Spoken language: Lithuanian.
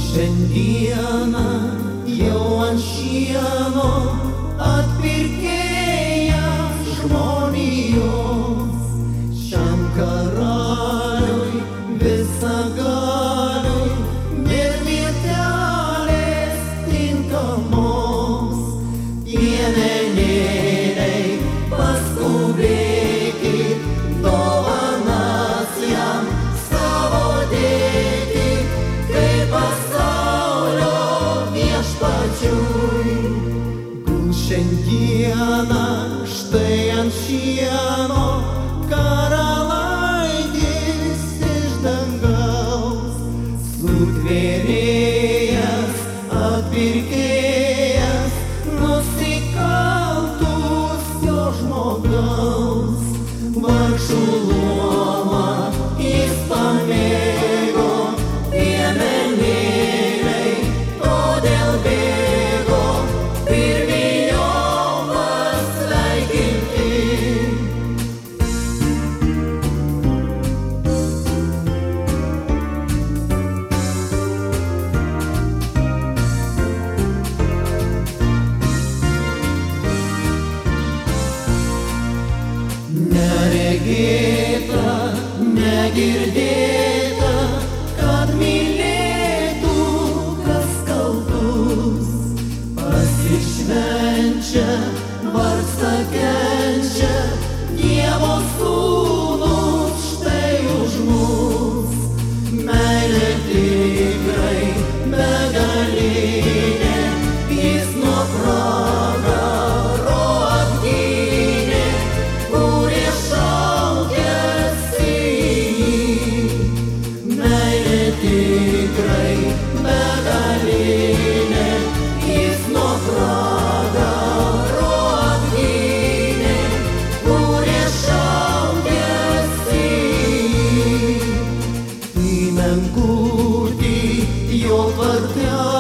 Šiandieną jau ant šieno atpirkėjas žmonijos, šiam karaliui visagaliui nėr vietelės tinkamos. Piemenėliai, paskubėkit, dovanas jam savo dėkit, kaip pasaulio viešpačiui. Gul šiandieną štai ant šieno karalaitis iš dangaus, sutvėrėjas, atpirkėjas nusikaltusio žmogaus. Vargšų luomą jis pamėgo, piemenėliai todėl bėgo pirmi jo pasveikinti. Neregėta, negirdėta, kad mylėtų kas kaltus, pasišvenčia, vargsta, kenčia, Dievo sūnus štai už mus. Meilė tikrai begalinė, jis nuo pragaro apgynė, kurie šaukėsi jį. Meilė tikrai begalinė, jis nuo pragaro apgynė, kurie šaukėsi jį. Į menkutį jo tvartelį